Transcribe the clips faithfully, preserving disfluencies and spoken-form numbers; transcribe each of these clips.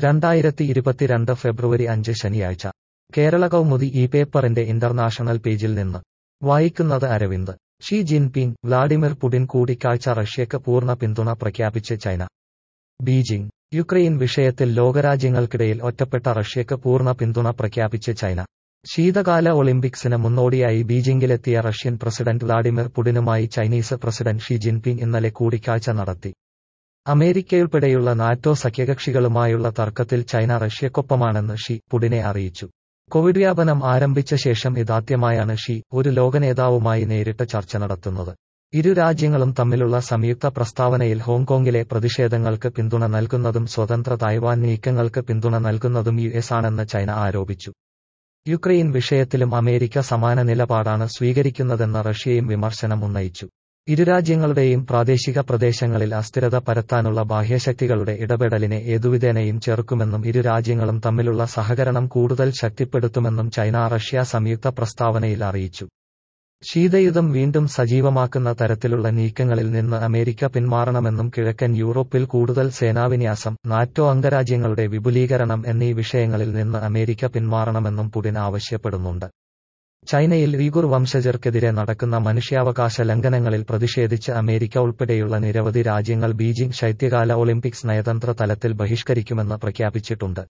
രണ്ടായിരത്തി ഇരുപത്തിരണ്ട് ഫെബ്രുവരി അഞ്ച് ശനിയാഴ്ച കേരള കൗമുദി ഈ പേപ്പറിന്റെ ഇന്റർനാഷണൽ പേജിൽ നിന്ന് വായിക്കുന്നത് Aravind. Xi Jinping Vladimir Putin കൂടിക്കാഴ്ച റഷ്യക്ക് പൂർണ്ണ പിന്തുണ പ്രഖ്യാപിച്ച് ചൈന. ബീജിംഗ്. യുക്രൈൻ വിഷയത്തിൽ ലോകരാജ്യങ്ങൾക്കിടയിൽ ഒറ്റപ്പെട്ട റഷ്യക്ക് പൂർണ്ണ പിന്തുണ പ്രഖ്യാപിച്ച് ചൈന. ശീതകാല ഒളിമ്പിക്സിന് മുന്നോടിയായി ബീജിംഗിലെത്തിയ റഷ്യൻ പ്രസിഡന്റ് വ്ളാഡിമിർ പുടിനുമായി ചൈനീസ് പ്രസിഡന്റ് ഷി ജിൻപിങ് ഇന്നലെ കൂടിക്കാഴ്ച നടത്തി. അമേരിക്കയുൾപ്പെടെയുള്ള നാറ്റോ സഖ്യകക്ഷികളുമായുള്ള തർക്കത്തിൽ ചൈന റഷ്യക്കൊപ്പമാണെന്ന് ഷി പുടിനെ അറിയിച്ചു. കോവിഡ് വ്യാപനം ആരംഭിച്ച ശേഷം ഇതാദ്യമായാണ് ഷി ഒരു ലോകനേതാവുമായി നേരിട്ട് ചർച്ച നടത്തുന്നത്. ഇരു രാജ്യങ്ങളും തമ്മിലുള്ള സംയുക്ത പ്രസ്താവനയിൽ ഹോങ്കോങ്ങിലെ പ്രതിഷേധങ്ങൾക്ക് പിന്തുണ നൽകുന്നതും സ്വതന്ത്ര തായ്വാൻ നീക്കങ്ങൾക്ക് പിന്തുണ നൽകുന്നതും യു എസ് ആണെന്ന് ചൈന ആരോപിച്ചു. യുക്രൈൻ വിഷയത്തിലും അമേരിക്ക സമാന നിലപാടാണ് സ്വീകരിക്കുന്നതെന്ന് റഷ്യയും വിമർശനം ഉന്നയിച്ചു. ഇരുരാജ്യങ്ങളുടെയും പ്രാദേശിക പ്രദേശങ്ങളിൽ അസ്ഥിരത പരത്താനുള്ള ബാഹ്യശക്തികളുടെ ഇടപെടലിനെ ഏതുവിധേനയും ചെറുക്കുമെന്നും ഇരു രാജ്യങ്ങളും തമ്മിലുള്ള സഹകരണം കൂടുതൽ ശക്തിപ്പെടുത്തുമെന്നും ചൈന റഷ്യ സംയുക്ത പ്രസ്താവനയിൽ അറിയിച്ചു. ശീതയുദ്ധം വീണ്ടും സജീവമാക്കുന്ന തരത്തിലുള്ള നീക്കങ്ങളിൽ നിന്ന് അമേരിക്ക പിന്മാറണമെന്നും കിഴക്കൻ യൂറോപ്പിൽ കൂടുതൽ സേനാവിന്യാസം, നാറ്റോ അംഗരാജ്യങ്ങളുടെ വിപുലീകരണം എന്നീ വിഷയങ്ങളിൽ നിന്ന് അമേരിക്ക പിന്മാറണമെന്നും പുടിൻ ആവശ്യപ്പെടുന്നുണ്ട്. ചൈനയിൽ ഉയ്ഗുർ വംശജർക്കെതിരെ നടക്കുന്ന മനുഷ്യാവകാശ ലംഘനങ്ങളിൽ പ്രതിഷേധിച്ച് അമേരിക്ക ഉൾപ്പെടെയുള്ള നിരവധി രാജ്യങ്ങൾ ബീജിംഗ് ശൈത്യകാല ഒളിമ്പിക്സ് നയതന്ത്ര തലത്തിൽ ബഹിഷ്കരിക്കുമെന്ന് പ്രഖ്യാപിച്ചിട്ടുണ്ട്.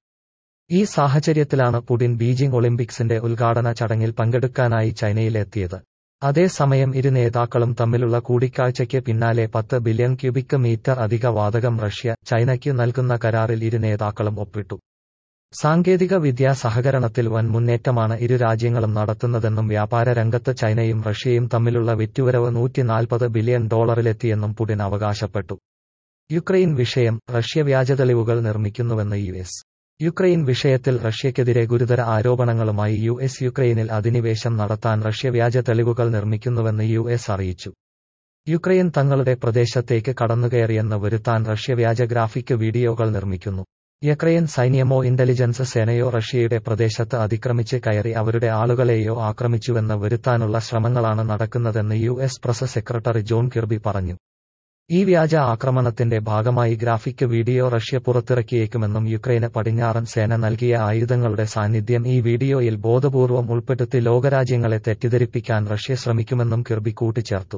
ഈ സാഹചര്യത്തിലാണ് പുടിൻ ബീജിംഗ് ഒളിമ്പിക്സിന്റെ ഉദ്ഘാടന ചടങ്ങിൽ പങ്കെടുക്കാനായി ചൈനയിൽ എത്തിയത്. അതേസമയം ഇരു നേതാക്കളും തമ്മിലുള്ള കൂടിക്കാഴ്ചയ്ക്ക് പിന്നാലെ പത്ത് ബില്യൺ ക്യൂബിക് മീറ്റർ അധിക വാതകം റഷ്യ ചൈനയ്ക്ക് നൽകുന്ന കരാറിൽ ഇരു നേതാക്കളും ഒപ്പിട്ടു. സാങ്കേതിക വിദ്യാ സഹകരണത്തിൽ വൻ മുന്നേറ്റമാണ് ഇരു രാജ്യങ്ങളും നടത്തുന്നതെന്നും വ്യാപാര രംഗത്ത് ചൈനയും റഷ്യയും തമ്മിലുള്ള വിറ്റുവരവ് നൂറ്റിനാൽപ്പത് ബില്യൺ ഡോളറിലെത്തിയെന്നും പുടിൻ അവകാശപ്പെട്ടു. യുക്രൈൻ വിഷയം. റഷ്യ വ്യാജ തെളിവുകൾ നിർമ്മിക്കുന്നുവെന്ന് യു എസ്. യുക്രൈൻ വിഷയത്തിൽ റഷ്യക്കെതിരെ ഗുരുതര ആരോപണങ്ങളുമായി യു എസ് യുക്രൈനിൽ അധിനിവേശം നടത്താൻ റഷ്യ വ്യാജ തെളിവുകൾ നിർമ്മിക്കുന്നുവെന്ന് യു എസ് അറിയിച്ചു. യുക്രൈൻ തങ്ങളുടെ പ്രദേശത്തേക്ക് കടന്നുകയറിയെന്ന് വരുത്താൻ റഷ്യ വ്യാജ ഗ്രാഫിക് വീഡിയോകൾ നിർമ്മിക്കുന്നു. യുക്രൈൻ സൈന്യമോ ഇന്റലിജൻസ് സേനയോ റഷ്യയുടെ പ്രദേശത്ത് അതിക്രമിച്ച് കയറി അവരുടെ ആളുകളെയോ ആക്രമിച്ചുവെന്ന് വരുത്താനുള്ള ശ്രമങ്ങളാണ് നടക്കുന്നതെന്ന് U S press secretary John Kirby പറഞ്ഞു. ഈ വ്യാജ ആക്രമണത്തിന്റെ ഭാഗമായി ഗ്രാഫിക് വീഡിയോ റഷ്യ പുറത്തിറക്കിയേക്കുമെന്നും യുക്രൈന് പടിഞ്ഞാറൻ സേന നൽകിയ ആയുധങ്ങളുടെ സാന്നിധ്യം ഈ വീഡിയോയിൽ ബോധപൂർവം ഉൾപ്പെടുത്തി ലോകരാജ്യങ്ങളെ തെറ്റിദ്ധരിപ്പിക്കാൻ റഷ്യ ശ്രമിക്കുമെന്നും കിർബി കൂട്ടിച്ചേർത്തു.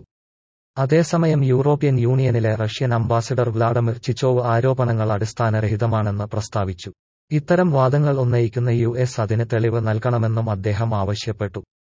അതേസമയം യൂറോപ്യൻ യൂണിയനിലെ റഷ്യൻ അംബാസിഡർ വ്ളാഡിമിർ ചിച്ചോവ് ആരോപണങ്ങൾ അടിസ്ഥാനരഹിതമാണെന്ന് പ്രസ്താവിച്ചു. ഇത്തരം വാദങ്ങൾ ഉന്നയിക്കുന്ന യു എസ് അതിന് തെളിവ് നൽകണമെന്നും അദ്ദേഹം ആവശ്യപ്പെട്ടു.